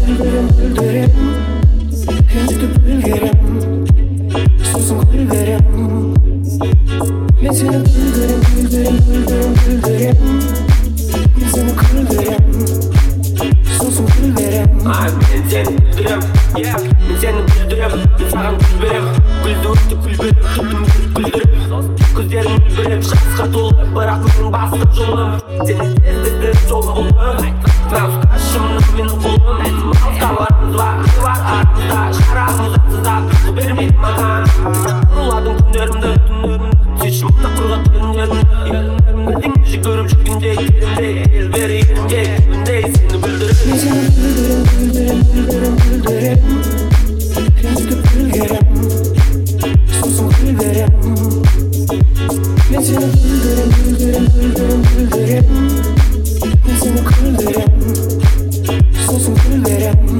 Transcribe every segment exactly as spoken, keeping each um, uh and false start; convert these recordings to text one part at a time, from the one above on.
güldürüm güldürüm Rüntüp ülgerim Susun kulberim Ben seni güldürüm güldürüm güldürüm güldürüm Ben seni güldürüm Susun kulberim Ay ben seni güldürüm yeah. Ben seni güldürüm Ben sana güldürüm Güldürüp güldürüm Tuttum güldürüm Gözlerim güldürüm Şansқа толы Бірақ менің басқа жолым Сені іздедім жолым бұлым Транс қашымның менің қолым Қаларымыз бар бар артымызда Шарағымыз атсызда бермейді маған Ұладым күндерімді түндерімді Сүйшім мұнда құрғат күндерімді Бірдеңе жүгіріп жүргендей керімдей Ел бер ерімге үндей сені бүлдіріп Ben seni güldürüm güldürüm güldürüm güldürüm Rüntüp ülgerim Susun kulberim Ben seni güldürüm güldürüm güldürüm güldürüm Ben seni güldürüm Susun kulberim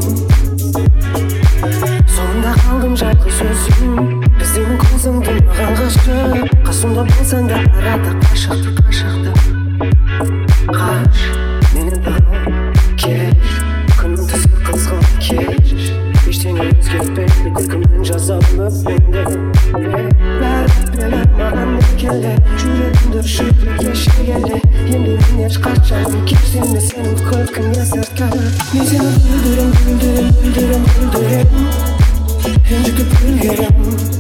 Sonunda kaldım жарқы сөзім Біздің көзіңді маған ғашық Қасымда болсаң да арада қашықты қашықты Қаш мені тағы кеш Күннің түсі қызғын кеш Ештеңе өзгертпейді күлкіммен жазамын өппеңді Бәрі бәрі маған келді Жүрегімді шүріп ешегелі Енді мен ешқашан кешсеме сенің күлкіңе сырткалы Мен сені güldürüm güldürüm güldürüm güldürüm Rüntüп ülgerim